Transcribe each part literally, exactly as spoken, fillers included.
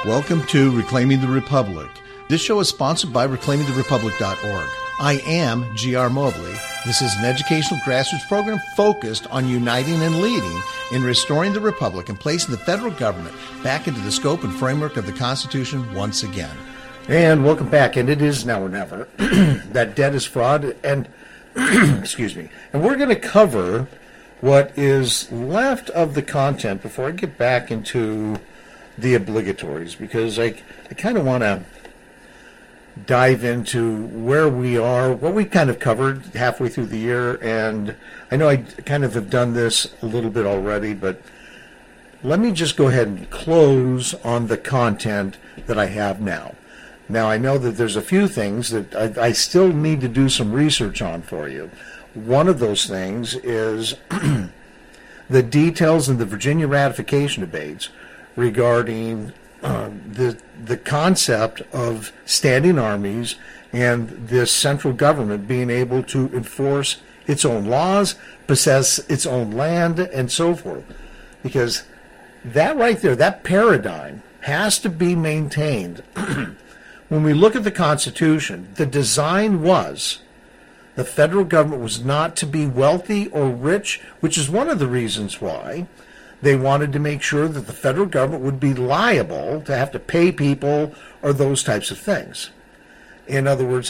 Welcome to Reclaiming the Republic. This show is sponsored by reclaiming the republic dot org. I am G R. Mobley. This is an educational grassroots program focused on uniting and leading in restoring the republic and placing the federal government back into the scope and framework of the Constitution once again. And welcome back, and it is now or never. That debt is fraud, and excuse me. And we're going to cover what is left of the content before I get back into the obligatories, because I, I kind of want to dive into where we are, what we kind of covered halfway through the year, and I know I kind of have done this a little bit already, but let me just go ahead and close on the content that I have now. Now, I know that there's a few things that I, I still need to do some research on for you. One of those things is the details in the Virginia ratification debates regarding uh, the the concept of standing armies and this central government being able to enforce its own laws, possess its own land, and so forth. Because that right there, that paradigm has to be maintained. When we look at the Constitution, the design was the federal government was not to be wealthy or rich, which is one of the reasons why they wanted to make sure that the federal government would be liable to have to pay people or those types of things. In other words,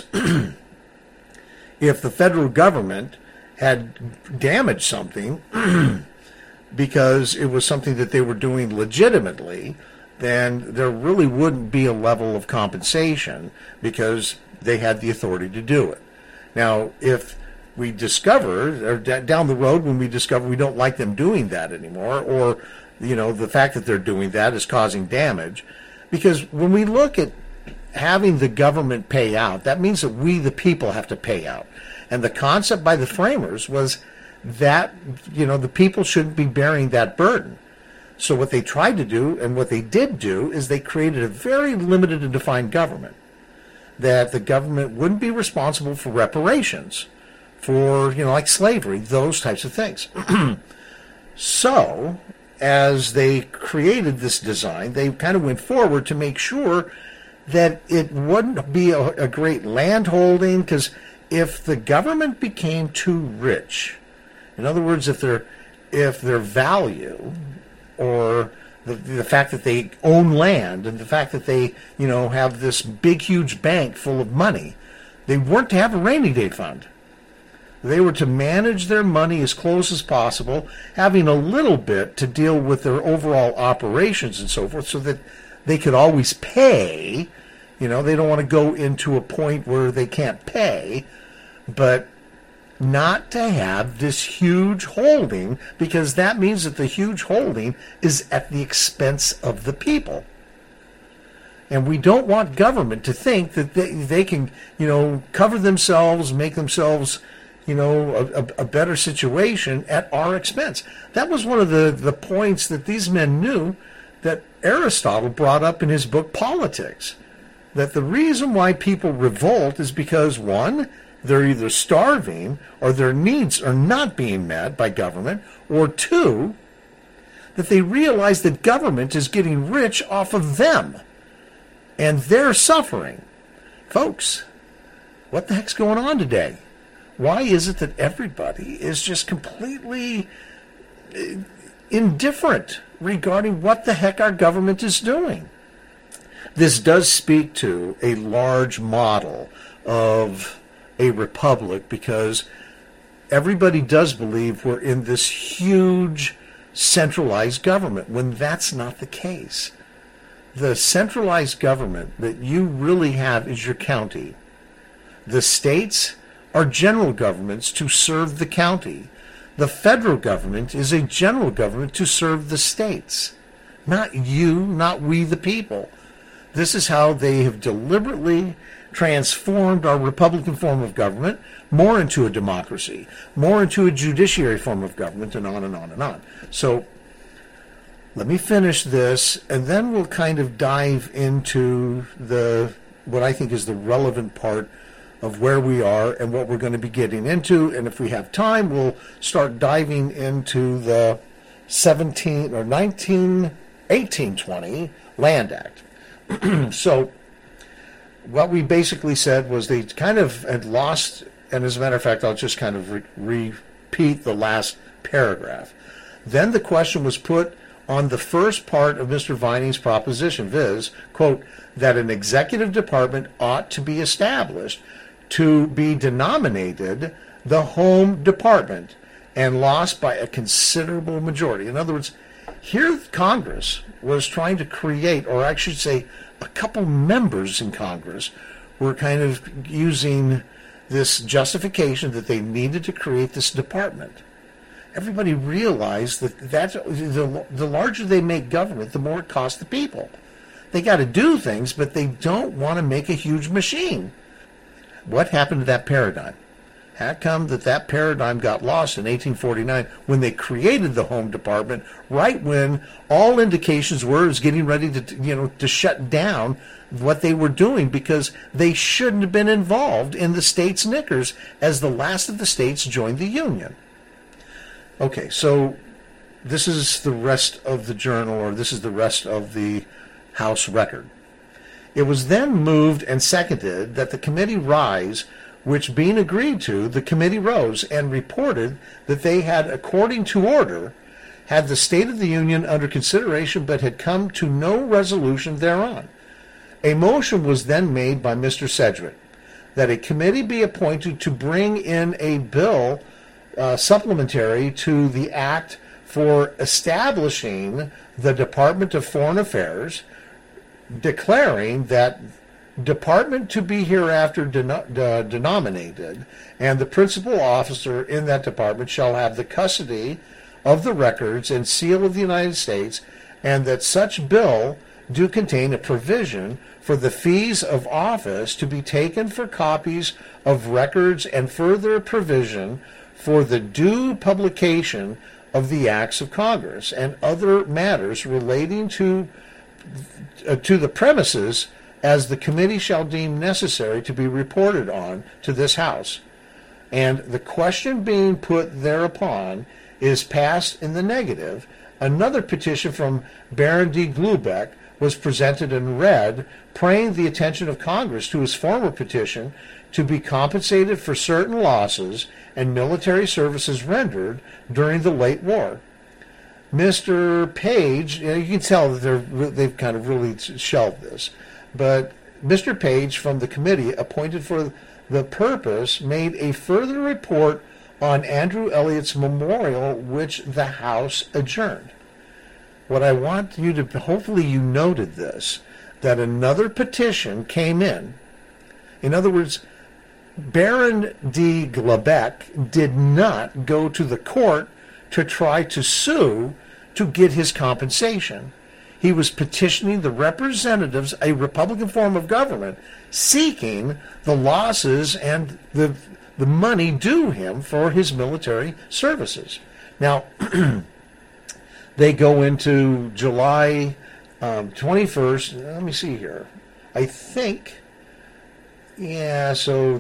if the federal government had damaged something because it was something that they were doing legitimately, then there really wouldn't be a level of compensation because they had the authority to do it. Now, if we discover, or d- down the road when we discover we don't like them doing that anymore, or, you know, the fact that they're doing that is causing damage, because when we look at having the government pay out, that means that we, the people, have to pay out. And the concept by the framers was that, you know, the people shouldn't be bearing that burden. So what they tried to do, and what they did do, is they created a very limited and defined government, that the government wouldn't be responsible for reparations, for, you know, like slavery, those types of things. So, as they created this design, they kind of went forward to make sure that it wouldn't be a, a great land holding, because if the government became too rich, in other words, if their if their value, or the, the fact that they own land, and the fact that they, you know, have this big, huge bank full of money, they weren't to have a rainy day fund. They were to manage their money as close as possible, having a little bit to deal with their overall operations and so forth, so that they could always pay. You know, they don't want to go into a point where they can't pay, but not to have this huge holding, because that means that the huge holding is at the expense of the people. And we don't want government to think that they, they can, you know, cover themselves, make themselves, you know, a, a better situation at our expense. That was one of the, the points that these men knew that Aristotle brought up in his book Politics. That the reason why people revolt is because, one, they're either starving or their needs are not being met by government, or two, that they realize that government is getting rich off of them and they're suffering. Folks, what the heck's going on today? Why is it that everybody is just completely indifferent regarding what the heck our government is doing? This does speak to a large model of a republic, because everybody does believe we're in this huge centralized government, when that's not the case. The centralized government that you really have is your county. The states are general governments to serve the county. The federal government is a general government to serve the states. Not you, not we the people. This is how they have deliberately transformed our Republican form of government more into a democracy, more into a judiciary form of government, and on and on and on. So let me finish this, and then we'll kind of dive into the what I think is the relevant part of where we are and what we're going to be getting into. And if we have time, we'll start diving into the seventeen or nineteen eighteen twenty Land Act. So what we basically said was they kind of had lost, and as a matter of fact, I'll just kind of re- repeat the last paragraph. Then the question was put on the first part of Mister Vining's proposition, viz., quote, that an executive department ought to be established to be denominated the Home Department, and lost by a considerable majority. In other words, here Congress was trying to create, or I should say a couple members in Congress were kind of using this justification that they needed to create this department. Everybody realized that that's, the, the larger they make government, the more it costs the people. They got to do things, but they don't want to make a huge machine. What happened to that paradigm? How come that that paradigm got lost in eighteen forty-nine when they created the Home Department, right when all indications were it was getting ready to, you know, to shut down what they were doing because they shouldn't have been involved in the states' knickers as the last of the states joined the Union? Okay, so this is the rest of the journal, or this is the rest of the House record. It was then moved and seconded that the committee rise, which being agreed to, the committee rose and reported that they had, according to order, had the State of the Union under consideration but had come to no resolution thereon. A motion was then made by Mister Sedgwick that a committee be appointed to bring in a bill uh, supplementary to the act for establishing the Department of Foreign Affairs, declaring that department to be hereafter den- de- denominated, and the principal officer in that department shall have the custody of the records and seal of the United States, and that such bill do contain a provision for the fees of office to be taken for copies of records, and further provision for the due publication of the acts of Congress and other matters relating to uh, to the premises, as the committee shall deem necessary to be reported on to this House. And the question being put thereupon is passed in the negative. Another petition from Baron de Glubeck was presented and read, praying the attention of Congress to his former petition to be compensated for certain losses and military services rendered during the late war. Mister Page, you can tell that they're, they've kind of really shelved this, but Mister Page from the committee appointed for the purpose made a further report on Andrew Elliott's memorial, which the House adjourned. What I want you to, hopefully you noted this, that another petition came in. In other words, Baron de Glubeck did not go to the court to try to sue to get his compensation. He was petitioning the representatives, a Republican form of government, seeking the losses and the the money due him for his military services. Now, they go into July um, twenty-first. Let me see here. I think, yeah, so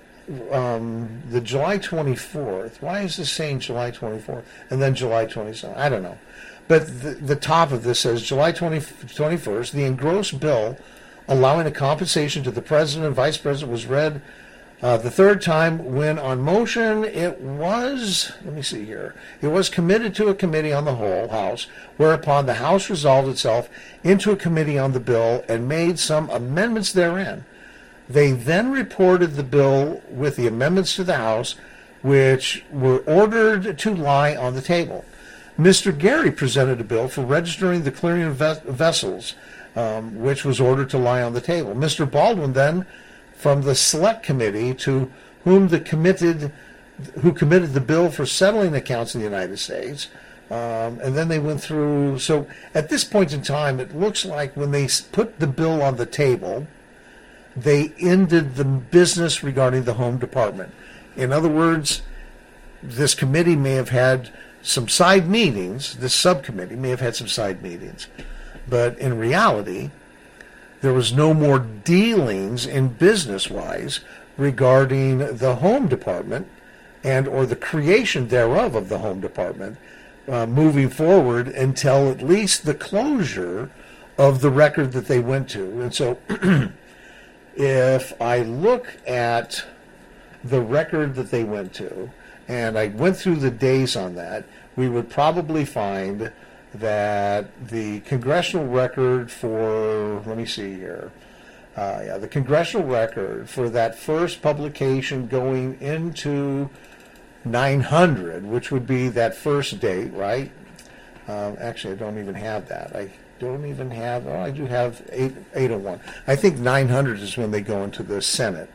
um, the July twenty-fourth. Why is this saying July twenty-fourth and then July twenty-seventh? I don't know. But the, the top of this says July twenty-first, the engrossed bill allowing a compensation to the president and vice president was read uh, the third time, when on motion it was, let me see here, it was committed to a committee on the whole House, whereupon the House resolved itself into a committee on the bill and made some amendments therein. They then reported the bill with the amendments to the House, which were ordered to lie on the table. Mister Gary presented a bill for registering the clearing of vessels, um, which was ordered to lie on the table. Mister Baldwin then, from the Select Committee, to whom the committed, who committed the bill for settling accounts in the United States, um, and then they went through. So at this point in time, it looks like when they put the bill on the table, they ended the business regarding the Home Department. In other words, this committee may have had some side meetings, this subcommittee may have had some side meetings, but in reality, there was no more dealings in business-wise regarding the Home Department and or the creation thereof of the Home Department uh, moving forward until at least the closure of the record that they went to. And so if I look at the record that they went to, and I went through the days on that, we would probably find that the congressional record for, let me see here, uh, yeah, the congressional record for that first publication going into nine hundred, which would be that first date, right? Um, actually, I don't even have that. I don't even have, oh, I do have eight, eight oh one. I think nine hundred is when they go into the Senate.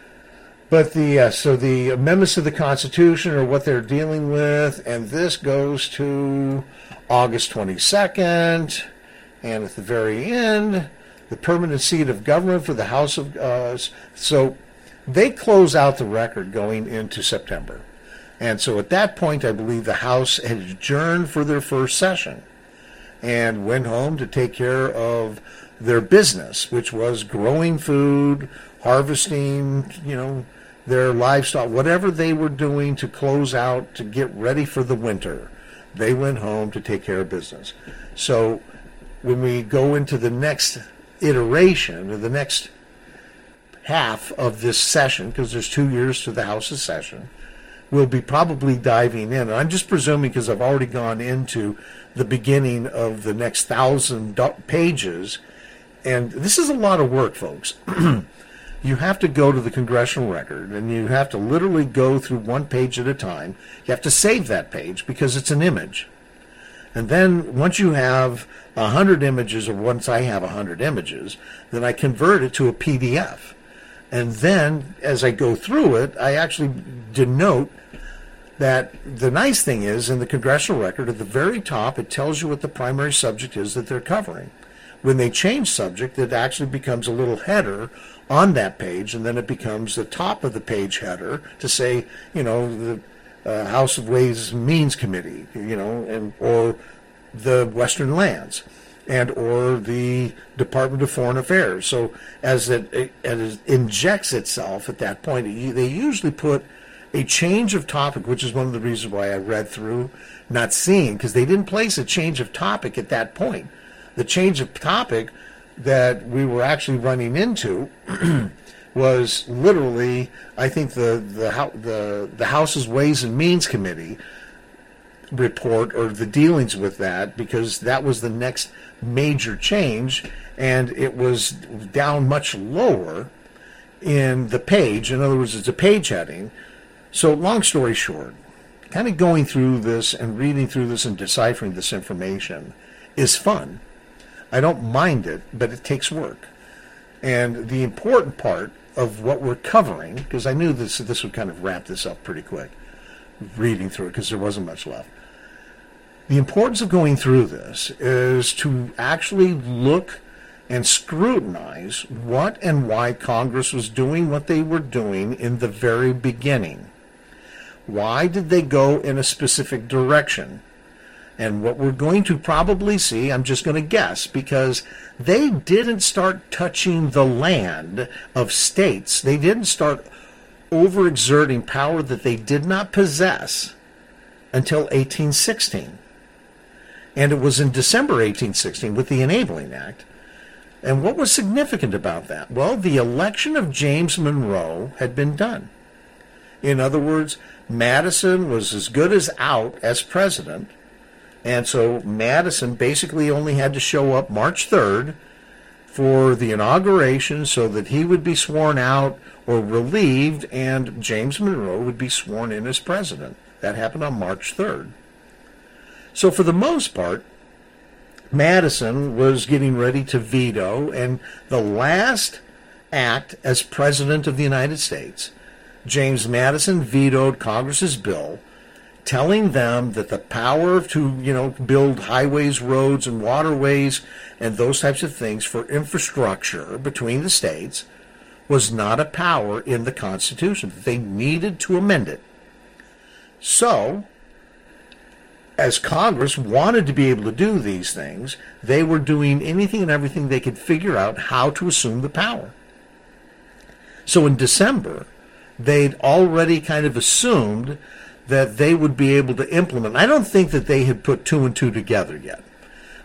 But the, uh, so the amendments to the Constitution are what they're dealing with, and this goes to August twenty-second, and at the very end, the permanent seat of government for the House of, uh, so they close out the record going into September. And so at that point, I believe the House had adjourned for their first session and went home to take care of their business, which was growing food, harvesting, you know, their livestock, whatever they were doing to close out, to get ready for the winter. They went home to take care of business. So when we go into the next iteration, or the next half of this session, because there's two years to the House's session, we'll be probably diving in. And I'm just presuming because I've already gone into the beginning of the next thousand pages. And this is a lot of work, folks. You have to go to the congressional record, and you have to literally go through one page at a time. You have to save that page because it's an image. And then once you have one hundred images, or once I have one hundred images, then I convert it to a P D F. And then as I go through it, I actually denote that the nice thing is in the congressional record at the very top, it tells you what the primary subject is that they're covering. When they change subject, it actually becomes a little header on that page, and then it becomes the top of the page header to say, you know, the uh, House of Ways and Means Committee, you know, and or the Western Lands, and or the Department of Foreign Affairs. So as it, it, it injects itself at that point, it, they usually put a change of topic, which is one of the reasons why I read through not seeing, because they didn't place a change of topic at that point. The change of topic that we were actually running into was literally, I think, the the the the House's Ways and Means Committee report, or the dealings with that, because that was the next major change, and it was down much lower in the page. In other words, it's a page heading. So long story short, kind of going through this and reading through this and deciphering this information is fun. I don't mind it, but it takes work. And the important part of what we're covering, because I knew this this would kind of wrap this up pretty quick, reading through it, because there wasn't much left. The importance of going through this is to actually look and scrutinize what and why Congress was doing what they were doing in the very beginning. Why did they go in a specific direction? And what we're going to probably see, I'm just going to guess, because they didn't start touching the land of states. They didn't start overexerting power that they did not possess until eighteen sixteen. And it was in December eighteen sixteen with the Enabling Act. And what was significant about that? Well, the election of James Monroe had been done. In other words, Madison was as good as out as president. And so Madison basically only had to show up March third for the inauguration so that he would be sworn out or relieved, and James Monroe would be sworn in as president. That happened on March third. So for the most part, Madison was getting ready to veto, and the last act as president of the United States, James Madison vetoed Congress's bill telling them that the power to, you know, build highways, roads, and waterways and those types of things for infrastructure between the states was not a power in the Constitution. They needed to amend it. So, as Congress wanted to be able to do these things, they were doing anything and everything they could figure out how to assume the power. So in December, they'd already kind of assumed that they would be able to implement. I don't think that they had put two and two together yet.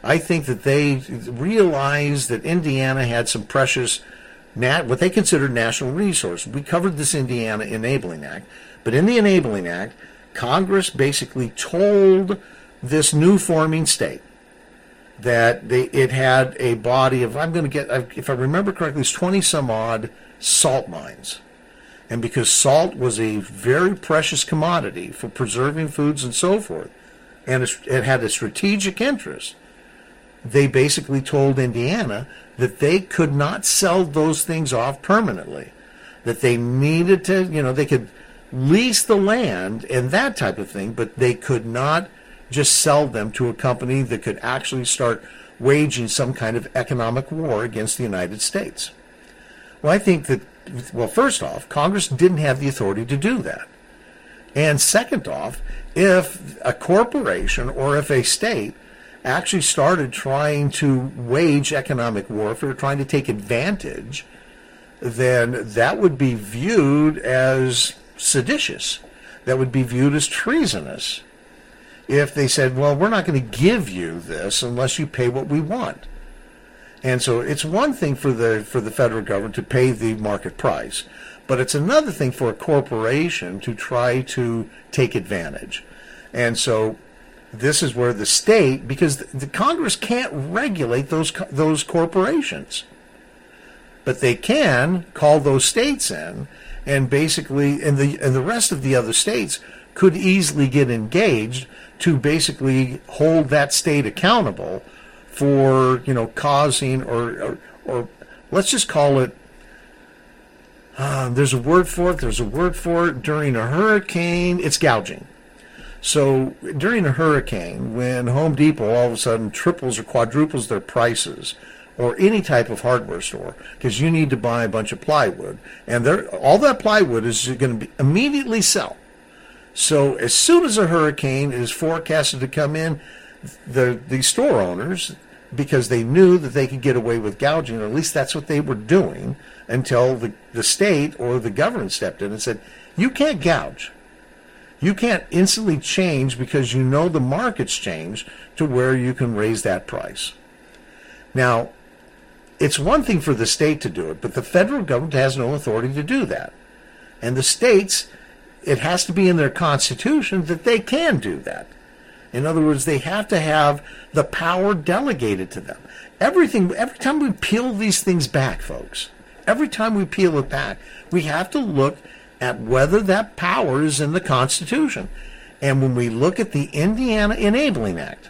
I think that they realized that Indiana had some precious, nat- what they considered national resource. We covered this Indiana Enabling Act, but in the Enabling Act, Congress basically told this new forming state that they, it had a body of, I'm going to get, if I remember correctly, it's twenty some odd salt mines. And because salt was a very precious commodity for preserving foods and so forth, and it had a strategic interest, they basically told Indiana that they could not sell those things off permanently, that they needed to, you know, they could lease the land and that type of thing, but they could not just sell them to a company that could actually start waging some kind of economic war against the United States. Well, I think that, well, first off, Congress didn't have the authority to do that. And second off, if a corporation or if a state actually started trying to wage economic warfare, trying to take advantage, then that would be viewed as seditious. That would be viewed as treasonous. If they said, well, we're not going to give you this unless you pay what we want. And so it's one thing for the for the federal government to pay the market price, but it's another thing for a corporation to try to take advantage. And so this is where the state, because the, the Congress can't regulate those those corporations, but they can call those states in, and basically, and the and the rest of the other states could easily get engaged to basically hold that state accountable for, you know, causing or, or, or let's just call it, uh, there's a word for it, there's a word for it, during a hurricane, it's gouging. So during a hurricane, when Home Depot all of a sudden triples or quadruples their prices, or any type of hardware store, because you need to buy a bunch of plywood, and all that plywood is going to be immediately sell. So as soon as a hurricane is forecasted to come in, the the store owners, because they knew that they could get away with gouging, or at least that's what they were doing until the, the state or the government stepped in and said, you can't gouge. You can't instantly change because you know the market's changed to where you can raise that price. Now, it's one thing for the state to do it, but the federal government has no authority to do that. And the states, it has to be in their constitution that they can do that. In other words, they have to have the power delegated to them. Everything, every time we peel these things back, folks, every time we peel it back, we have to look at whether that power is in the Constitution. And when we look at the Indiana Enabling Act,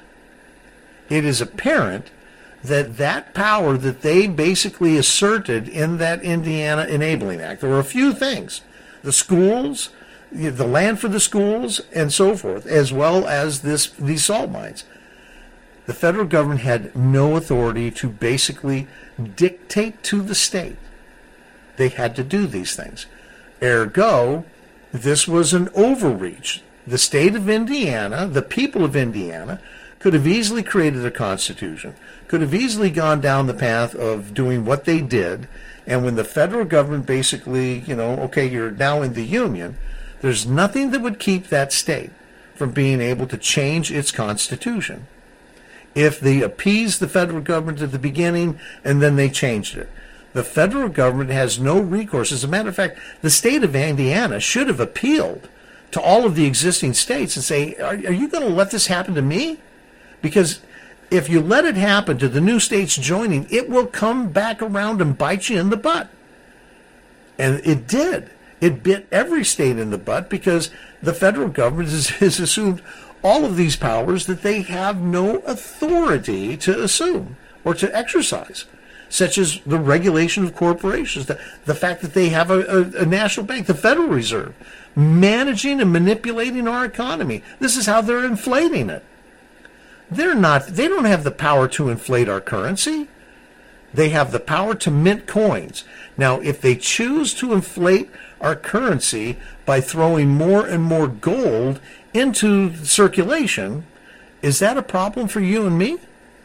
it is apparent that that power that they basically asserted in that Indiana Enabling Act, there were a few things. The schools, the land for the schools, and so forth, as well as this these salt mines. The federal government had no authority to basically dictate to the state. They had to do these things. Ergo, this was an overreach. The state of Indiana, the people of Indiana, could have easily created a constitution, could have easily gone down the path of doing what they did, and when the federal government basically, you know, okay, you're now in the Union, there's nothing that would keep that state from being able to change its constitution. If they appeased the federal government at the beginning and then they changed it. The federal government has no recourse. As a matter of fact, the state of Indiana should have appealed to all of the existing states and say, are, are you going to let this happen to me? Because if you let it happen to the new states joining, it will come back around and bite you in the butt. And it did. It bit every state in the butt because the federal government has, has assumed all of these powers that they have no authority to assume or to exercise, such as the regulation of corporations, the, the fact that they have a, a, a national bank, the Federal Reserve, managing and manipulating our economy. This is how they're inflating it. They're not, they don't have the power to inflate our currency. They have the power to mint coins. Now, if they choose to inflate our currency by throwing more and more gold into circulation, is that a problem for you and me?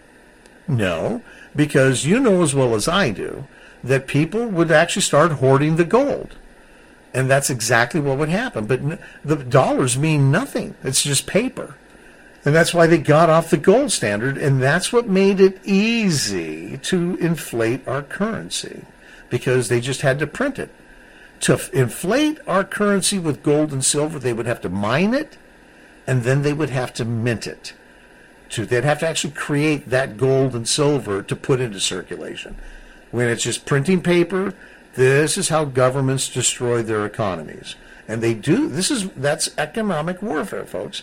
No, because you know as well as I do that people would actually start hoarding the gold. And that's exactly what would happen. But the dollars mean nothing. It's just paper. And that's why they got off the gold standard, and that's what made it easy to inflate our currency, because they just had to print it. To f- inflate our currency with gold and silver, they would have to mine it, and then they would have to mint it. To, they'd have to actually create that gold and silver to put into circulation. When it's just printing paper, this is how governments destroy their economies. And they do. This is that's economic warfare, folks.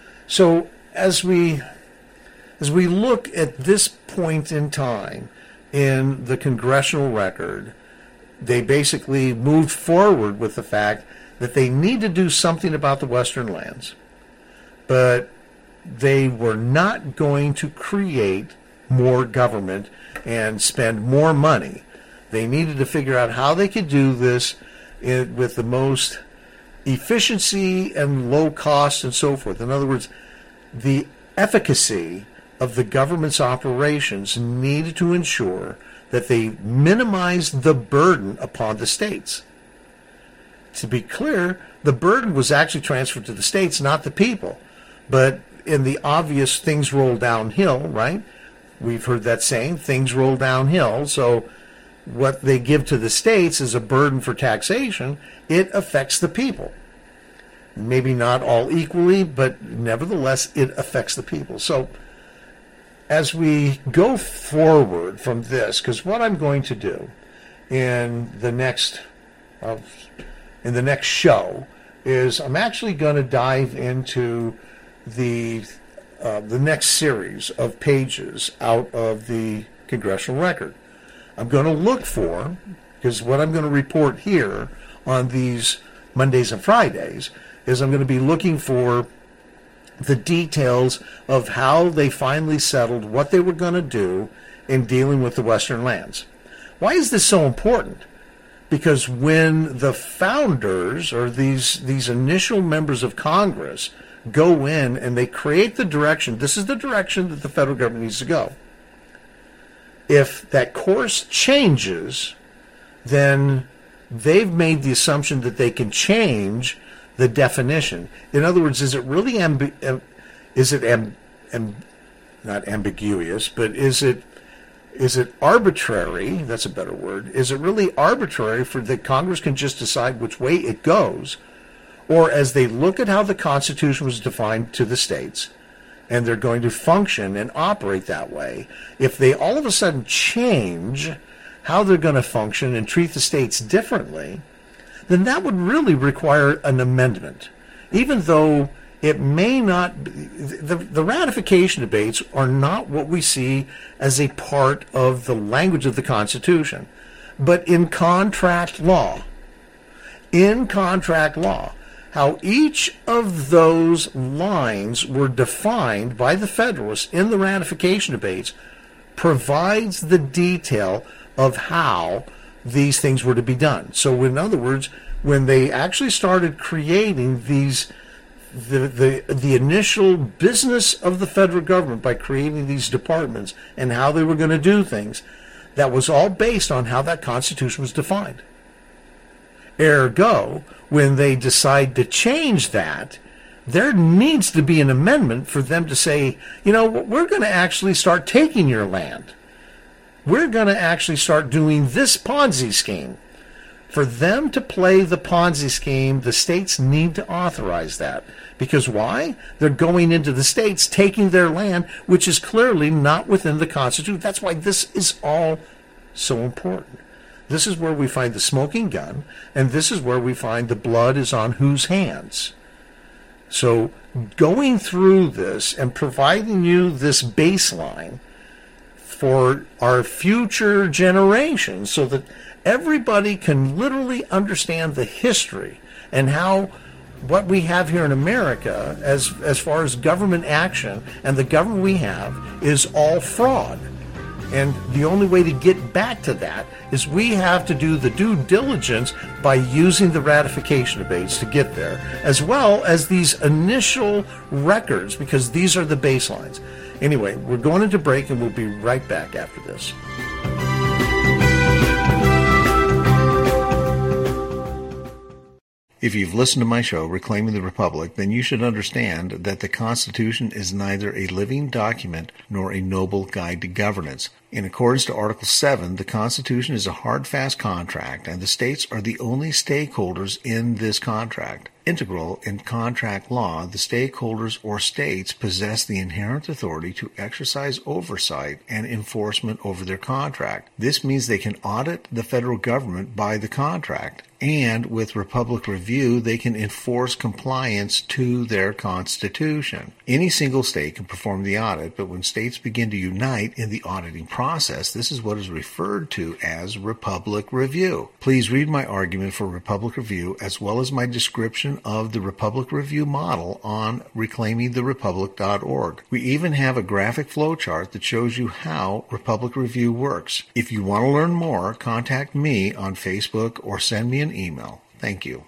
So as we as we look at this point in time in the congressional record, they basically moved forward with the fact that they need to do something about the Western lands. But they were not going to create more government and spend more money. They needed to figure out how they could do this in, with the most efficiency and low cost and so forth. In other words, the efficacy of the government's operations needed to ensure that they minimized the burden upon the states. To be clear, the burden was actually transferred to the states, not the people. But in the obvious things roll downhill, right? We've heard that saying, things roll downhill. So what they give to the states is a burden for taxation. It affects the people. Maybe not all equally, but nevertheless, it affects the people. So as we go forward from this, because what I'm going to do in the next uh, in the next show is I'm actually going to dive into the uh, the next series of pages out of the congressional record. I'm going to look for, because what I'm going to report here on these Mondays and Fridays is I'm going to be looking for the details of how they finally settled what they were going to do in dealing with the Western lands. Why is this so important? Because when the founders, or these these initial members of Congress, go in and they create the direction, this is the direction that the federal government needs to go. If that course changes, then they've made the assumption that they can change the definition. In other words, is it really ambi- is it amb- amb- not ambiguous, but is it is it arbitrary? That's a better word. Is it really arbitrary for that Congress can just decide which way it goes? Or as they look at how the Constitution was defined to the states, and they're going to function and operate that way, if they all of a sudden change how they're going to function and treat the states differently, then that would really require an amendment. Even though it may not be, the, the ratification debates are not what we see as a part of the language of the Constitution. But in contract law, in contract law, how each of those lines were defined by the Federalists in the ratification debates provides the detail of how these things were to be done. So in other words, when they actually started creating these, the, the, the initial business of the federal government by creating these departments and how they were going to do things, that was all based on how that Constitution was defined. Ergo, when they decide to change that, there needs to be an amendment for them to say, you know, we're going to actually start taking your land. We're going to actually start doing this Ponzi scheme. For them to play the Ponzi scheme, the states need to authorize that. Because why? They're going into the states, taking their land, which is clearly not within the Constitution. That's why this is all so important. This is where we find the smoking gun, and this is where we find the blood is on whose hands. So going through this and providing you this baseline for our future generations so that everybody can literally understand the history and how what we have here in America as, as far as government action and the government we have is all fraud. And the only way to get back to that is we have to do the due diligence by using the ratification debates to get there, as well as these initial records, because these are the baselines. Anyway, we're going into break, and we'll be right back after this. If you've listened to my show, Reclaiming the Republic, then you should understand that the Constitution is neither a living document nor a noble guide to governance. In accordance to Article seven, the Constitution is a hard, fast contract, and the states are the only stakeholders in this contract. Integral in contract law, the stakeholders or states possess the inherent authority to exercise oversight and enforcement over their contract. This means they can audit the federal government by the contract, and with Republic Review, they can enforce compliance to their Constitution. Any single state can perform the audit, but when states begin to unite in the auditing process, this is what is referred to as Republic Review. Please read my argument for Republic Review as well as my description of the Republic Review model on reclaiming the republic dot org. We even have a graphic flowchart that shows you how Republic Review works. If you want to learn more, contact me on Facebook or send me an email. Thank you.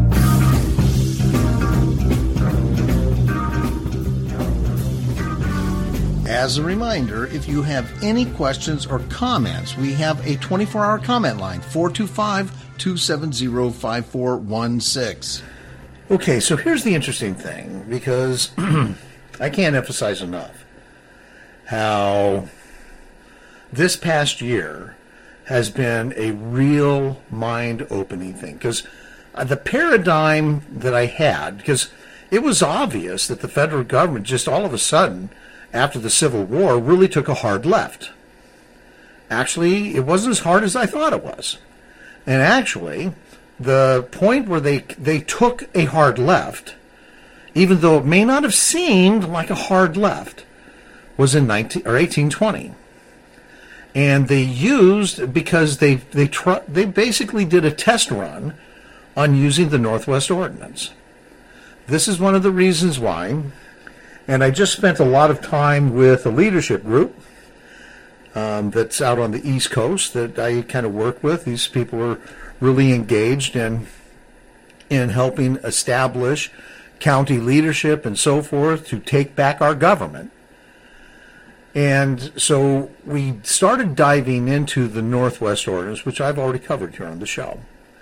As a reminder, if you have any questions or comments, we have a twenty-four hour comment line, four two five, two seven zero, five four one six. Okay, so here's the interesting thing, because I can't emphasize enough how this past year has been a real mind-opening thing. Because the paradigm that I had, because it was obvious that the federal government just all of a sudden, after the Civil War, really took a hard left. Actually, it wasn't as hard as I thought it was. And actually, the point where they they took a hard left, even though it may not have seemed like a hard left, was in nineteen or eighteen twenty. And they used, because they they tr- they basically did a test run on using the Northwest Ordinance. This is one of the reasons why, and I just spent a lot of time with a leadership group um, that's out on the East Coast that I kind of work with. These people are really engaged in in helping establish county leadership and so forth to take back our government. And so we started diving into the Northwest Ordinance, which I've already covered here on the show.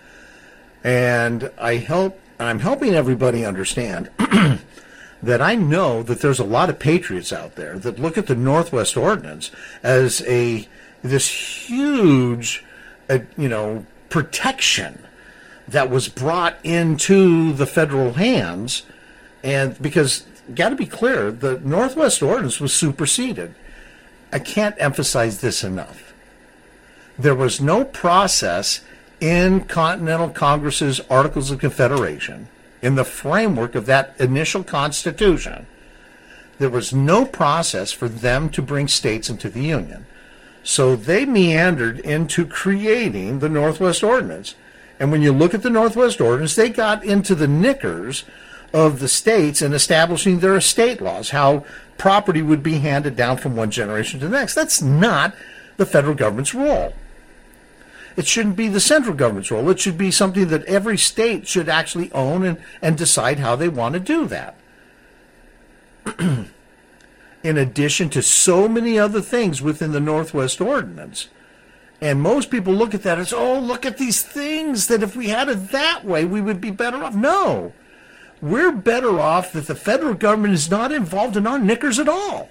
And I help, I'm helping everybody understand that I know that there's a lot of patriots out there that look at the Northwest Ordinance as a this huge, uh, you know, protection that was brought into the federal hands, and because, got to be clear, the Northwest Ordinance was superseded. I can't emphasize this enough. There was no process in Continental Congress's Articles of Confederation, in the framework of that initial Constitution. There was no process for them to bring states into the Union. So they meandered into creating the Northwest Ordinance. And when you look at the Northwest Ordinance, they got into the knickers of the states and establishing their estate laws, how property would be handed down from one generation to the next. That's not the federal government's role. It shouldn't be the central government's role. It should be something that every state should actually own and, and decide how they want to do that. In addition to so many other things within the Northwest Ordinance. And most people look at that as, oh, look at these things, that if we had it that way, we would be better off. No. We're better off that the federal government is not involved in our knickers at all.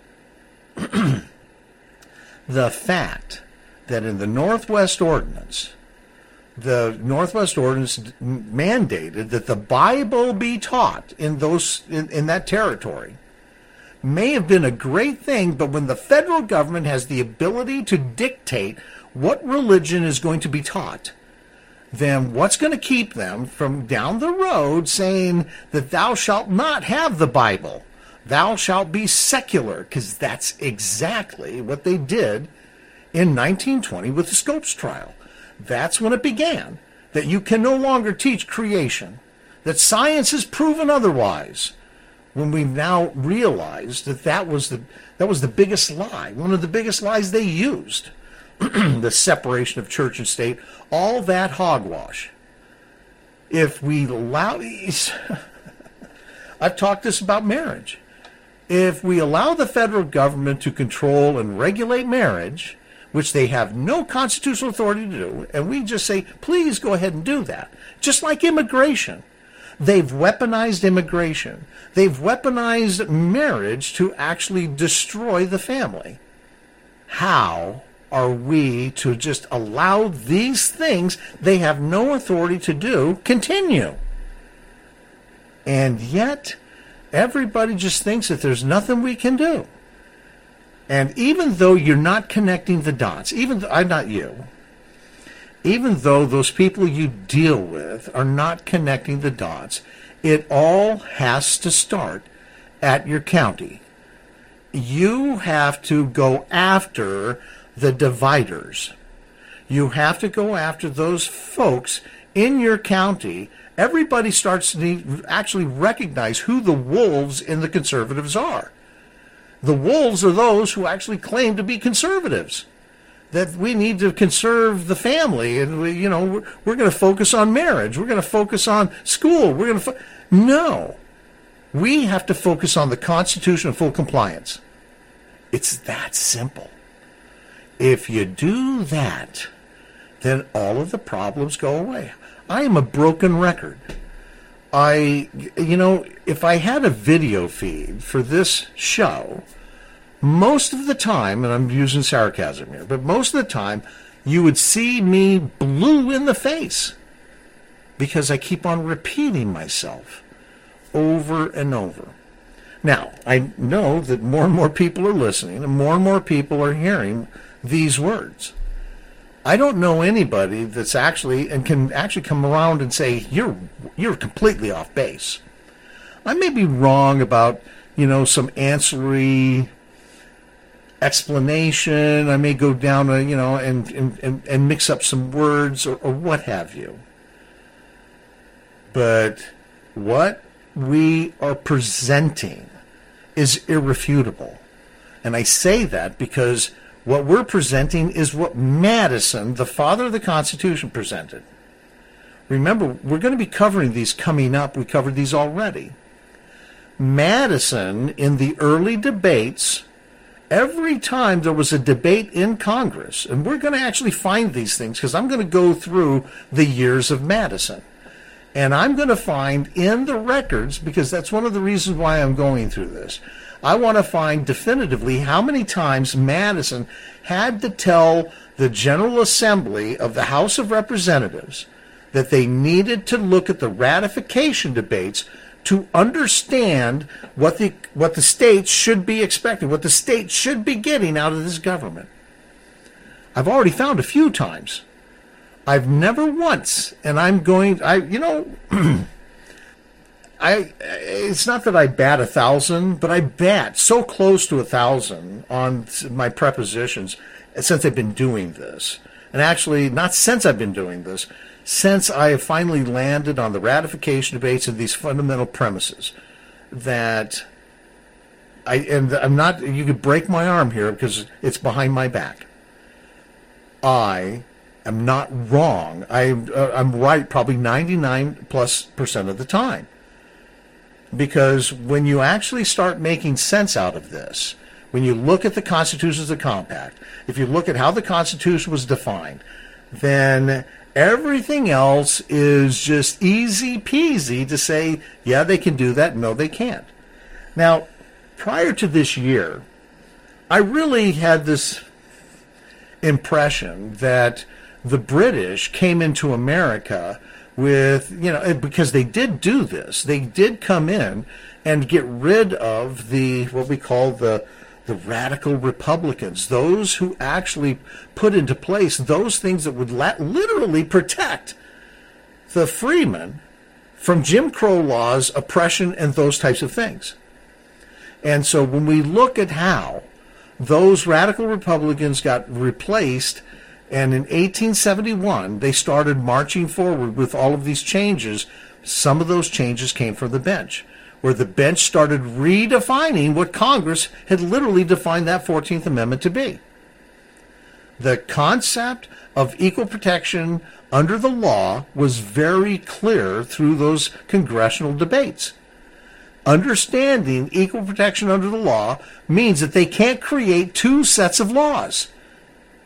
The fact that in the Northwest Ordinance, the Northwest Ordinance mandated that the Bible be taught in those in, in that territory may have been a great thing, but when the federal government has the ability to dictate what religion is going to be taught, then what's going to keep them from down the road saying that thou shalt not have the Bible, thou shalt be secular? Because that's exactly what they did in nineteen twenty with the Scopes trial. That's when it began, that you can no longer teach creation, that science has proven otherwise. When we've now realized that that was the that was the biggest lie, one of the biggest lies they used, the separation of church and state, all that hogwash. If we allow, I've talked this about marriage. If we allow the federal government to control and regulate marriage, which they have no constitutional authority to do, and we just say, please go ahead and do that. Just like immigration. They've weaponized immigration. They've weaponized marriage to actually destroy the family. How are we to just allow these things they have no authority to do continue? And yet, everybody just thinks that there's nothing we can do. And even though you're not connecting the dots, even though, I'm not you, even though those people you deal with are not connecting the dots, it all has to start at your county. You have to go after the dividers. You have to go after those folks in your county. Everybody starts to actually recognize who the wolves in the conservatives are. The wolves are those who actually claim to be conservatives, that we need to conserve the family, and we, you know, we're, we're going to focus on marriage. We're going to focus on school. We're going to fo- no, we have to focus on the Constitution and full compliance. It's that simple. If you do that, then all of the problems go away. I am a broken record. I, you know, if I had a video feed for this show, most of the time, and I'm using sarcasm here, but most of the time, you would see me blue in the face because I keep on repeating myself over and over. Now, I know that more and more people are listening, and more and more people are hearing these words. I don't know anybody that's actually, and can actually come around and say, you're you're completely off base. I may be wrong about, you know, some ancillary explanation. I may go down, a, you know, and, and, and, and mix up some words or, or what have you. But what we are presenting is irrefutable. And I say that because what we're presenting is what Madison, the father of the Constitution, presented. Remember, we're going to be covering these coming up. We covered these already. Madison, in the early debates, every time there was a debate in Congress, and we're going to actually find these things because I'm going to go through the years of Madison. And I'm going to find in the records, because that's one of the reasons why I'm going through this, I want to find definitively how many times Madison had to tell the General Assembly of the House of Representatives that they needed to look at the ratification debates to understand what the what the states should be expecting, what the states should be getting out of this government. I've already found a few times. I've never once, and I'm going, I you know, I it's not that I bat a thousand, but I bat so close to a thousand on my prepositions since I've been doing this. And actually, not since I've been doing this, since I have finally landed on the ratification debates and these fundamental premises that I, and I'm not, you could break my arm here because it's behind my back. I am not wrong. I, uh, I'm right probably ninety-nine plus percent of the time. Because when you actually start making sense out of this, when you look at the Constitution as a compact, if you look at how the Constitution was defined, then everything else is just easy peasy to say, yeah, they can do that. No, they can't. Now, prior to this year, I really had this impression that the British came into America with, you know, because they did do this. They did come in and get rid of the, what we call the, the radical Republicans, those who actually put into place those things that would la- literally protect the freemen from Jim Crow laws, oppression, and those types of things. And so when we look at how those radical Republicans got replaced, and in eighteen seventy-one, they started marching forward with all of these changes. Some of those changes came from the bench, where the bench started redefining what Congress had literally defined that fourteenth Amendment to be. The concept of equal protection under the law was very clear through those congressional debates. Understanding equal protection under the law means that they can't create two sets of laws.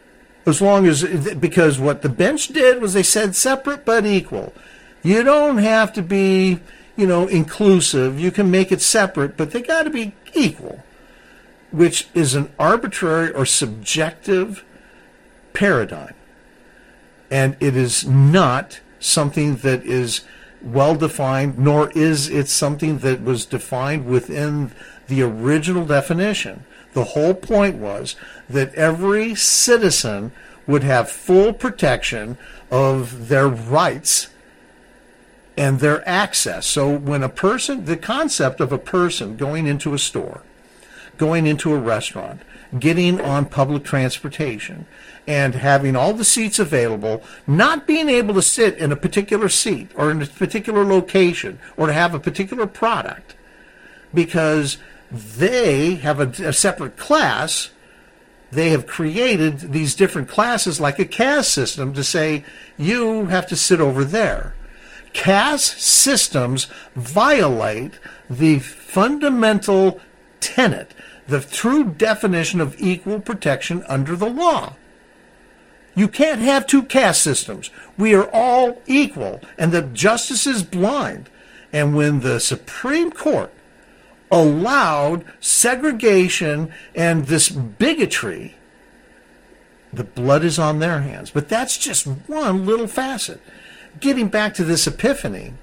As long as, because what the bench did was they said separate but equal. You don't have to be, you know, inclusive. You can make it separate, but they got to be equal, which is an arbitrary or subjective paradigm. And it is not something that is well defined, nor is it something that was defined within the original definition. The whole point was that every citizen would have full protection of their rights and their access. So when a person, the concept of a person going into a store, going into a restaurant, getting on public transportation, and having all the seats available, not being able to sit in a particular seat or in a particular location or to have a particular product because they have a, a separate class. They have created these different classes like a caste system to say, you have to sit over there. Caste systems violate the fundamental tenet, the true definition of equal protection under the law. You can't have two caste systems. We are all equal, and the justice is blind. And when the Supreme Court allowed segregation and this bigotry, the blood is on their hands. But that's just one little facet. Getting back to this epiphany,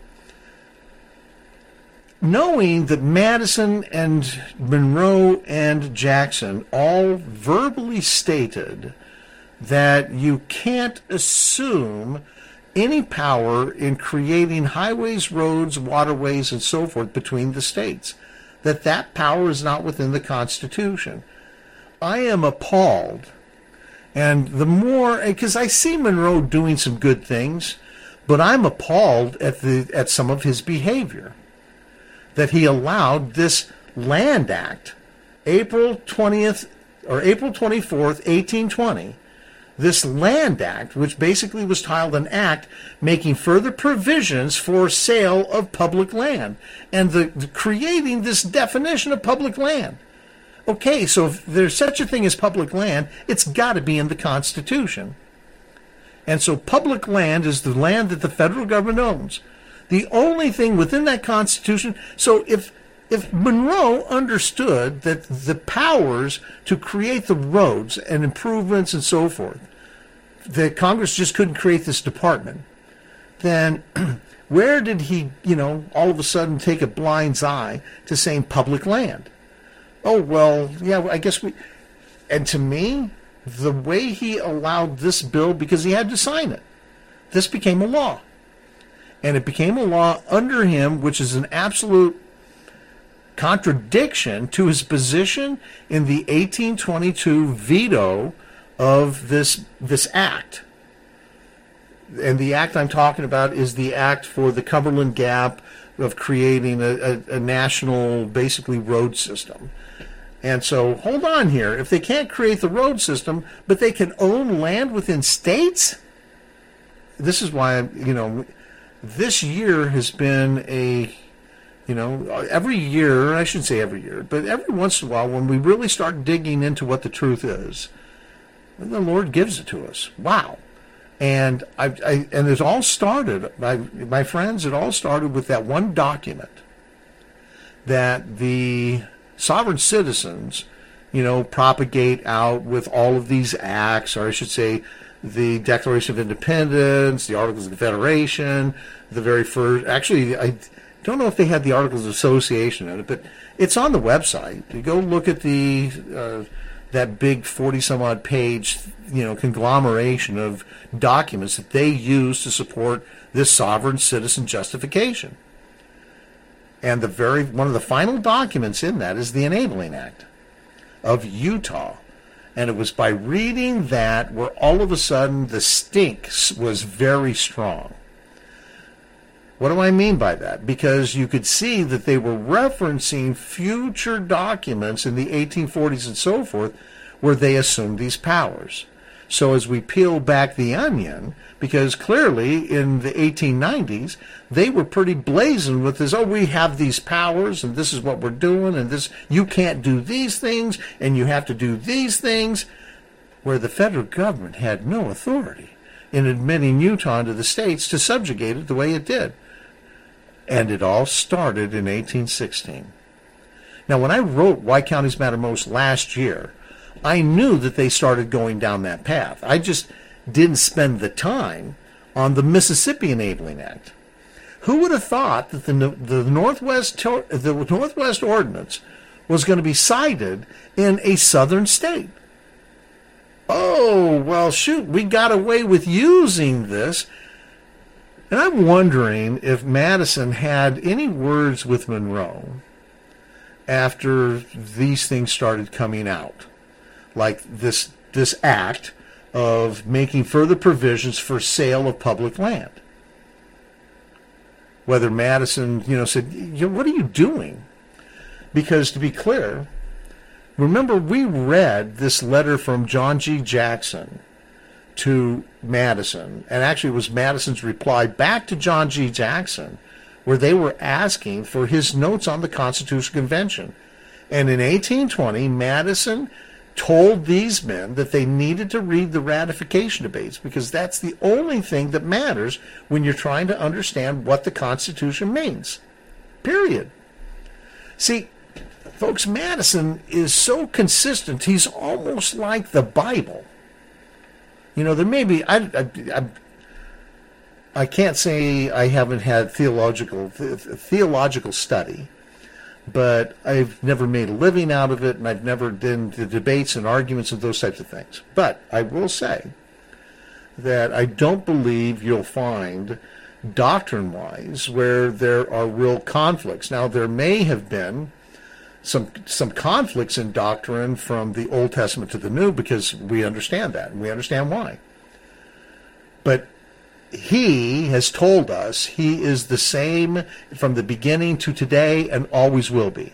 knowing that Madison and Monroe and Jackson all verbally stated that you can't assume any power in creating highways, roads, waterways, and so forth between the states, that that power is not within the Constitution. I am appalled. And the more, because I see Monroe doing some good things, but I'm appalled at the at some of his behavior. That he allowed this Land Act, April twentieth or April twenty-fourth, eighteen twenty, this Land Act, which basically was titled an act making further provisions for sale of public land, and the, the creating this definition of public land. Okay, so if there's such a thing as public land, it's got to be in the Constitution. And so public land is the land that the federal government owns. The only thing within that Constitution, so if if Monroe understood that the powers to create the roads and improvements and so forth, that Congress just couldn't create this department, then where did he, you know, all of a sudden take a blind's eye to saying public land? Oh, well, yeah, I guess we, and to me, the way he allowed this bill, because he had to sign it, this became a law. And it became a law under him, which is an absolute contradiction to his position in the eighteen twenty-two veto of this this act. And the act I'm talking about is the act for the Cumberland Gap of creating a, a, a national, basically, road system. And so, hold on here. If they can't create the road system, but they can own land within states? This is why, you know, this year has been a, you know, every year, I shouldn't say every year, but every once in a while, when we really start digging into what the truth is, the Lord gives it to us. Wow. And I, I and it all started, my, my friends, it all started with that one document that the sovereign citizens, you know, propagate out with all of these acts, or I should say the Declaration of Independence, the Articles of Confederation, the very first, actually, I don't know if they had the Articles of Association in it, but it's on the website. You go look at the uh, that big forty-some-odd page, you know, conglomeration of documents that they use to support this sovereign citizen justification. And the very one of the final documents in that is the Enabling Act of Utah. And it was by reading that where all of a sudden the stink was very strong. What do I mean by that? Because you could see that they were referencing future documents in the eighteen forties and so forth where they assumed these powers. So as we peel back the onion, because clearly in the eighteen nineties, they were pretty blazing with this, oh, we have these powers, and this is what we're doing, and this, you can't do these things, and you have to do these things. where the federal government had no authority in admitting Utah into the states to subjugate it the way it did. And it all started in eighteen sixteen. Now, when I wrote Why Counties Matter Most last year, I knew that they started going down that path. I just didn't spend the time on the Mississippi Enabling Act. Who would have thought that the, the Northwest the Northwest Ordinance was going to be cited in a southern state? Oh, well, shoot, we got away with using this. And I'm wondering if Madison had any words with Monroe after these things started coming out, like this this act of making further provisions for sale of public land. Whether Madison, you know, said, what are you doing? Because to be clear, remember we read this letter from John G. Jackson to Madison, and actually it was Madison's reply back to John G. Jackson, where they were asking for his notes on the Constitutional Convention. And in eighteen twenty, Madison told these men that they needed to read the ratification debates because that's the only thing that matters when you're trying to understand what the Constitution means. Period. See, folks, Madison is so consistent, he's almost like the Bible. You know, there may be, I, I, I, I can't say I haven't had theological theological study, but I've never made a living out of it, and I've never done the debates and arguments and those types of things. But I will say that I don't believe you'll find doctrine-wise where there are real conflicts. Now, there may have been some some conflicts in doctrine from the Old Testament to the New, because we understand that, and we understand why. But he has told us he is the same from the beginning to today and always will be.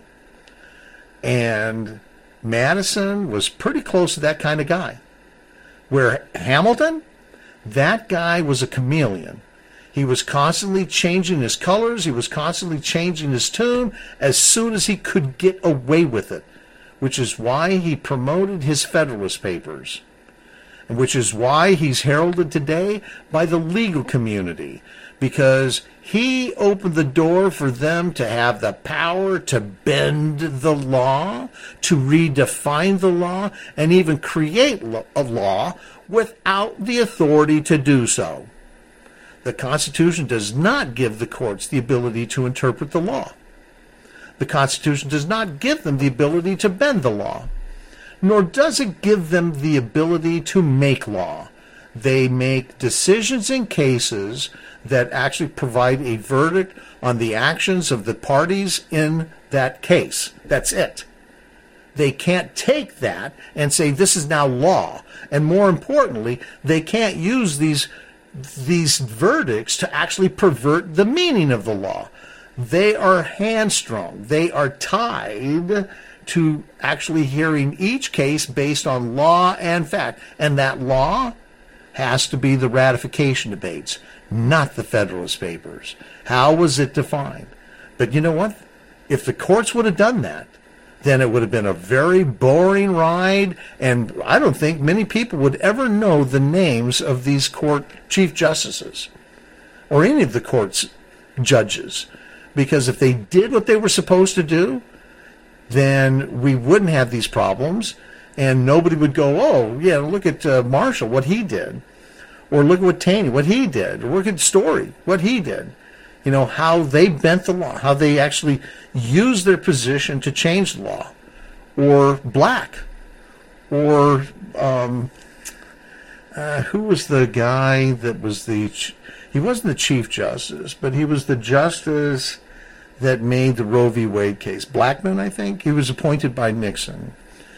And Madison was pretty close to that kind of guy. Where Hamilton, that guy was a chameleon. He was constantly changing his colors. He was constantly changing his tune as soon as he could get away with it, which is why he promoted his Federalist Papers, and which is why he's heralded today by the legal community, because he opened the door for them to have the power to bend the law, to redefine the law, and even create a law without the authority to do so. The Constitution does not give the courts the ability to interpret the law. The Constitution does not give them the ability to bend the law, nor does it give them the ability to make law. They make decisions in cases that actually provide a verdict on the actions of the parties in that case. That's it. They can't take that and say this is now law. And more importantly, they can't use these these verdicts to actually pervert the meaning of the law. They are hamstrung. They are tied to actually hearing each case based on law and fact. And that law has to be the ratification debates, not the Federalist Papers. How was it defined? But you know what? If the courts would have done that, then it would have been a very boring ride, and I don't think many people would ever know the names of these court chief justices or any of the court's judges, because if they did what they were supposed to do, then we wouldn't have these problems, and nobody would go, oh, yeah, look at uh, Marshall, what he did, or look at what Taney, what he did, or look at Story, what he did. You know, how they bent the law, how they actually used their position to change the law. Or Black. Or, um, uh, who was the guy that was the, he wasn't the Chief Justice, but he was the justice that made the Roe v. Wade case. Blackmun, I think? He was appointed by Nixon.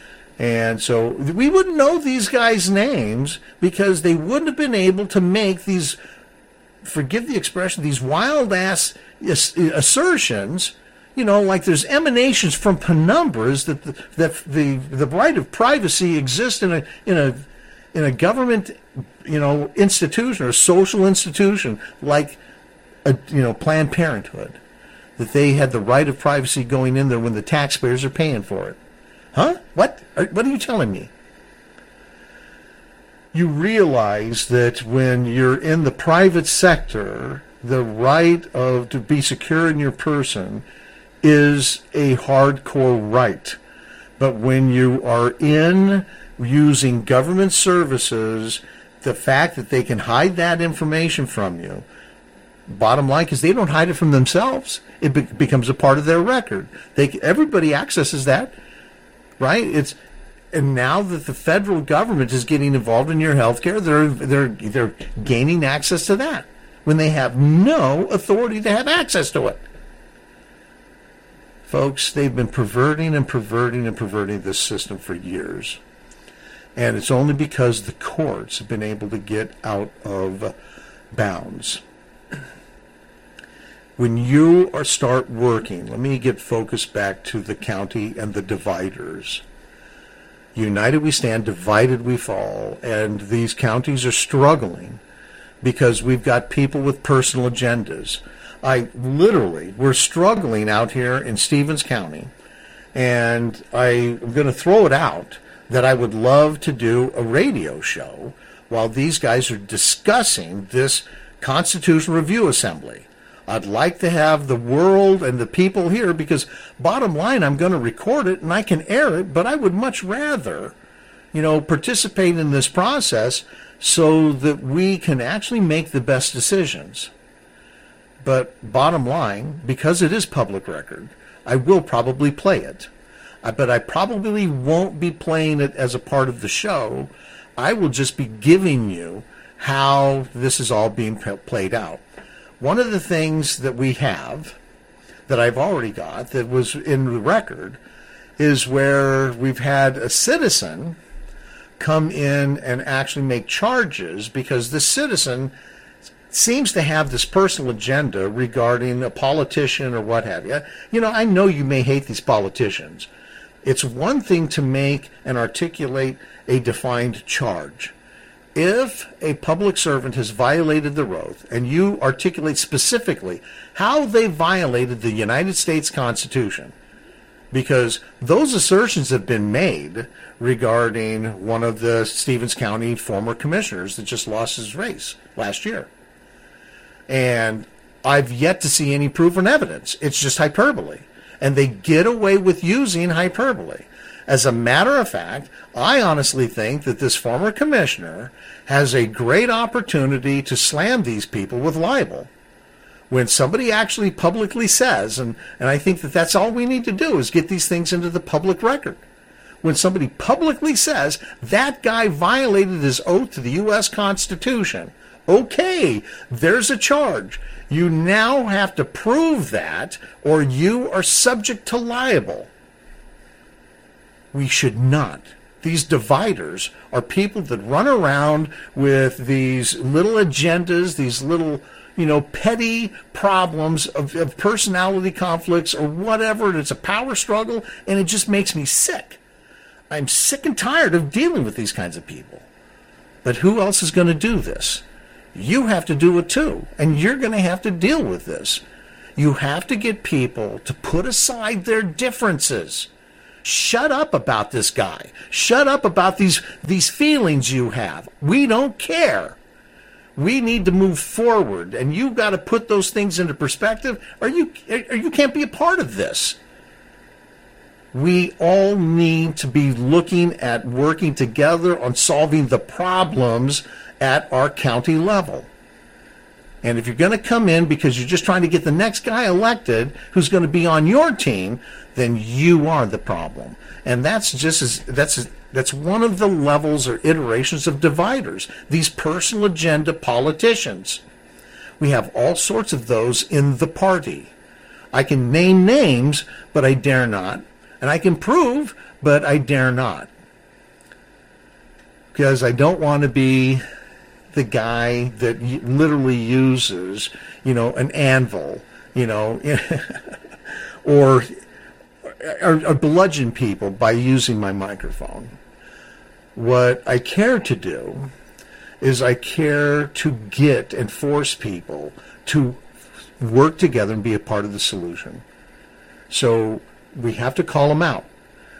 And so we wouldn't know these guys' names because they wouldn't have been able to make these, forgive the expression, these wild-ass assertions, you know, like there's emanations from penumbras that the, that the the right of privacy exists in a in a in a government, you know, institution or social institution like a, you know, Planned Parenthood, that they had the right of privacy going in there when the taxpayers are paying for it. Huh? What? Are, what are you telling me? you realize that when you're in the private sector, the right of to be secure in your person is a hardcore right. But when you are in using government services, the fact that they can hide that information from you, bottom line, because they don't hide it from themselves, it be- becomes a part of their record. They everybody accesses that, right? It's and now that the federal government is getting involved in your health care, they're they're they're gaining access to that when they have no authority to have access to it. Folks, they've been perverting and perverting and perverting this system for years. And it's only because the courts have been able to get out of bounds. When you are start working, let me get focused back to the county and the dividers. United we stand, divided we fall. And these counties are struggling because we've got people with personal agendas. I literally, we're struggling out here in Stevens County, and I'm going to throw it out that I would love to do a radio show while these guys are discussing this Constitution Review Assembly. I'd like to have the world and the people here because, bottom line, I'm going to record it and I can air it, but I would much rather, you know, participate in this process so that we can actually make the best decisions. But bottom line, because it is public record, I will probably play it. Uh, but I probably won't be playing it as a part of the show. I will just be giving you how this is all being p- played out. One of the things that we have, that I've already got, that was in the record, is where we've had a citizen come in and actually make charges because this citizen seems to have this personal agenda regarding a politician or what have you. You know, I know you may hate these politicians. It's one thing to make and articulate a defined charge. If a public servant has violated the oath and you articulate specifically how they violated the United States Constitution, because those assertions have been made regarding one of the Stevens County former commissioners that just lost his race last year. And I've yet to see any proof and evidence. It's just hyperbole. And they get away with using hyperbole. As a matter of fact, I honestly think that this former commissioner has a great opportunity to slam these people with libel. When somebody actually publicly says, and, and I think that that's all we need to do is get these things into the public record. When somebody publicly says that guy violated his oath to the U S Constitution, okay, there's a charge. You now have to prove that, or you are subject to libel. We should not. These dividers are people that run around with these little agendas, these little, you know, petty problems of, of personality conflicts or whatever, and it's a power struggle, and it just makes me sick. I'm sick and tired of dealing with these kinds of people. But who else is going to do this? You have to do it too, and you're going to have to deal with this. You have to get people to put aside their differences. Shut up about this guy. Shut up about these, these feelings you have. We don't care. We need to move forward, and you've got to put those things into perspective, or you, or you can't be a part of this. We all need to be looking at working together on solving the problems at our county level. And if you're going to come in because you're just trying to get the next guy elected who's going to be on your team, then you are the problem. And that's just as that's that's one of the levels or iterations of dividers, these personal agenda politicians. We have all sorts of those in the party. I can name names, but I dare not. And I can prove, but I dare not. Because I don't want to be the guy that literally uses, you know, an anvil, you know, or, or, or bludgeon people by using my microphone. What I care to do is I care to get and force people to work together and be a part of the solution. So we have to call them out.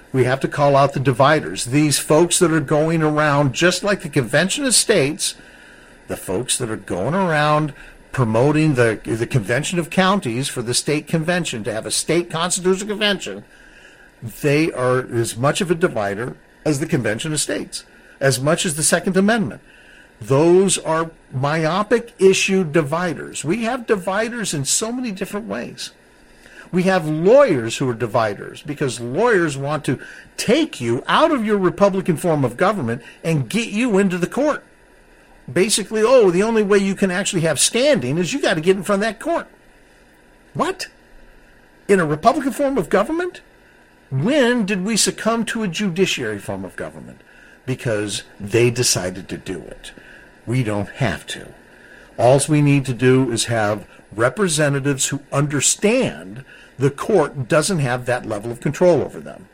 We have to call out the dividers. These folks that are going around, just like the Convention of States, the folks that are going around promoting the, the Convention of Counties for the state convention, to have a state constitutional convention, they are as much of a divider as the Convention of States, as much as the Second Amendment. Those are myopic issue dividers. We have dividers in so many different ways. We have lawyers who are dividers because lawyers want to take you out of your Republican form of government and get you into the court. Basically, oh, the only way you can actually have standing is you got to get in front of that court. What? In a Republican form of government? When did we succumb to a judiciary form of government? Because they decided to do it. We don't have to. All we need to do is have representatives who understand the court doesn't have that level of control over them.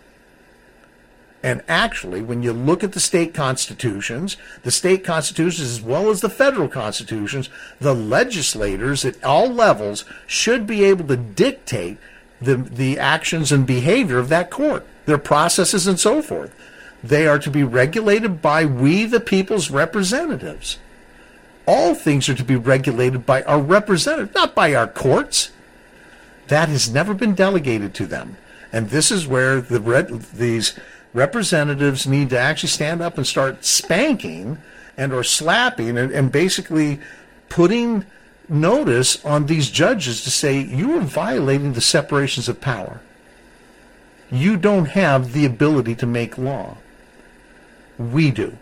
And actually, when you look at the state constitutions, the state constitutions as well as the federal constitutions, the legislators at all levels should be able to dictate the, the actions and behavior of that court, their processes and so forth. They are to be regulated by we, the people's representatives. All things are to be regulated by our representatives, not by our courts. That has never been delegated to them. And this is where the these representatives need to actually stand up and start spanking and or slapping and, and basically putting notice on these judges to say, you are violating the separations of power. You don't have the ability to make law. We do.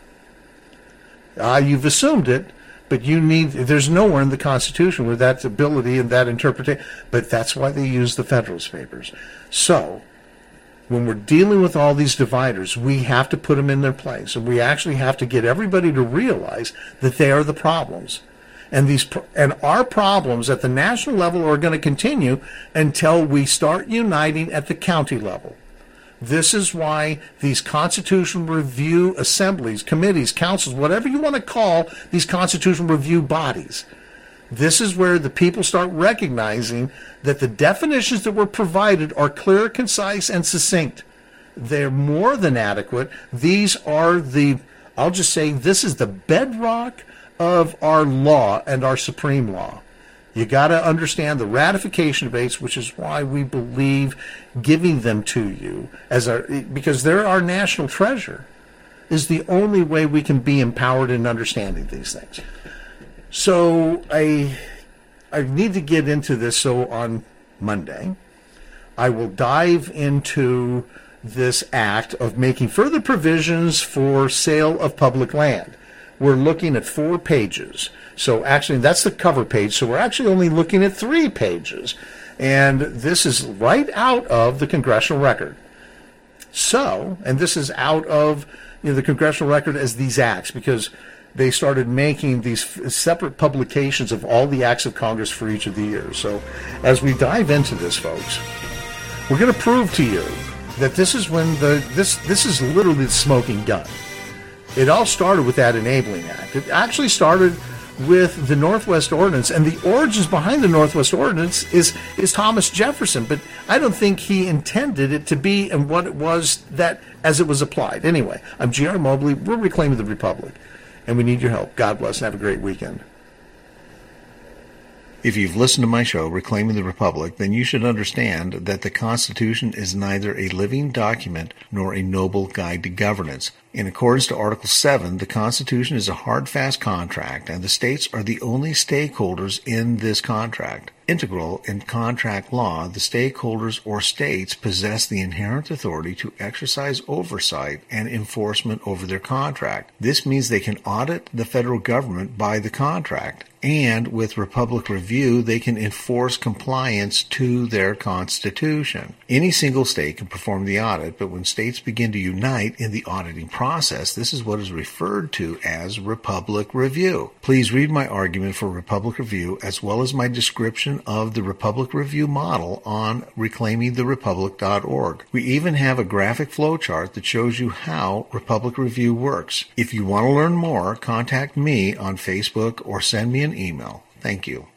Ah, you've assumed it, but you need, there's nowhere in the Constitution where that ability and that interpretation, but that's why they use the Federalist Papers. So, when we're dealing with all these dividers, we have to put them in their place, and we actually have to get everybody to realize that they are the problems. And these and our problems at the national level are going to continue until we start uniting at the county level. This is why these constitutional review assemblies, committees, councils, whatever you want to call these constitutional review bodies, this is where the people start recognizing that the definitions that were provided are clear, concise, and succinct. They're more than adequate. These are the, I'll just say, this is the bedrock of our law and our supreme law. You got to understand the ratification debates, which is why we believe giving them to you as our, because they're our national treasure, is the only way we can be empowered in understanding these things. So I, I need to get into this. So on Monday, I will dive into this act of making further provisions for sale of public land. We're looking at four pages. So actually, that's the cover page. So we're actually only looking at three pages. And this is right out of the Congressional Record. So, and this is out of you know, the Congressional Record as these acts, because they started making these f- separate publications of all the acts of Congress for each of the years. So as we dive into this, folks, we're going to prove to you that this is when the, this, this is literally the smoking gun. It all started with that Enabling Act. It actually started with the Northwest Ordinance, and the origins behind the Northwest Ordinance is, is Thomas Jefferson, but I don't think he intended it to be and what it was that as it was applied. Anyway, I'm G R Mobley. We're Reclaiming the Republic, and we need your help. God bless and have a great weekend. If you've listened to my show, Reclaiming the Republic, then you should understand that the Constitution is neither a living document nor a noble guide to governance. In accordance to Article seven, the Constitution is a hard, fast contract, and the states are the only stakeholders in this contract. Integral in contract law, the stakeholders or states possess the inherent authority to exercise oversight and enforcement over their contract. This means they can audit the federal government by the contract, and with Republic Review, they can enforce compliance to their Constitution. Any single state can perform the audit, but when states begin to unite in the auditing process, this is what is referred to as Republic Review. Please read my argument for Republic Review as well as my description of the Republic Review model on reclaiming the republic dot org. We even have a graphic flowchart that shows you how Republic Review works. If you want to learn more, contact me on Facebook or send me an email. Thank you.